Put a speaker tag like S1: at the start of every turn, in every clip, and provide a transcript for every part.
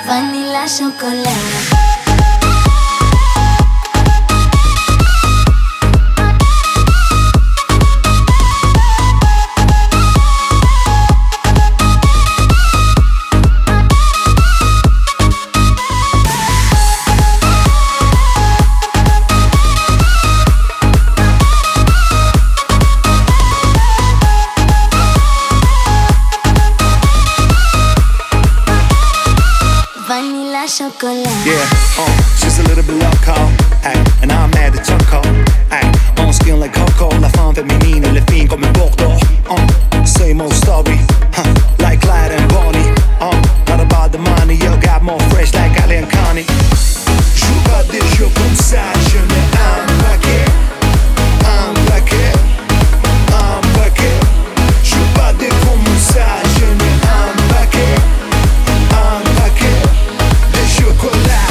S1: Vanilla chocolat. Vanilla chocolat.
S2: Yeah, she's a little bit loco, ay, and I'm mad at Choco, ay, on skin like Coco, la femme féminine, le fin comme un Bordeaux, same old story, like Clyde and Bonnie, not about the money, yo, got more fresh like Ali and Connie. Joue pas des jeux comme ça, je n'ai un paquet, un paquet, un paquet. Joue pas des comme ça, je n'ai un paquet, un paquet de chocolat.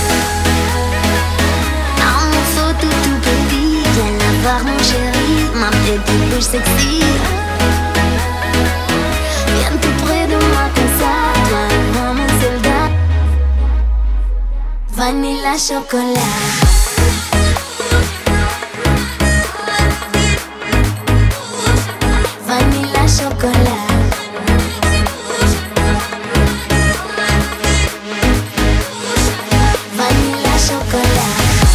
S1: Un morceau tout petit, viens la voir mon chéri, ma petite bouche sexy. Viens tout près de moi comme ça, toi mon soldat. Vanilla chocolat. Vanilla chocolat. Vanilla chocolat.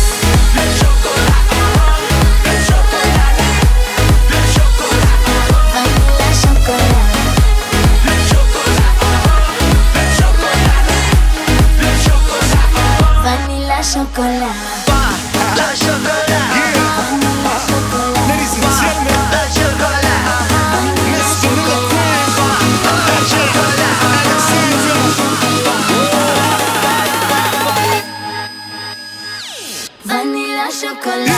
S1: Vanilla chocolat. Vanilla chocolat.
S2: Ladies and gentlemen, Miss Vanilla Queen, Alexandra.
S1: Vanilla chocolat.